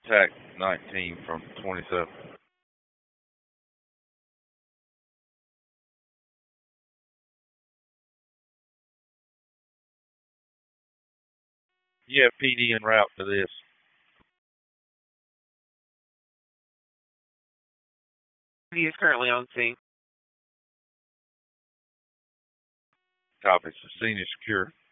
TAC 19 from 27. You have PD en route to this. He is currently on scene. Copy. Scene is secure.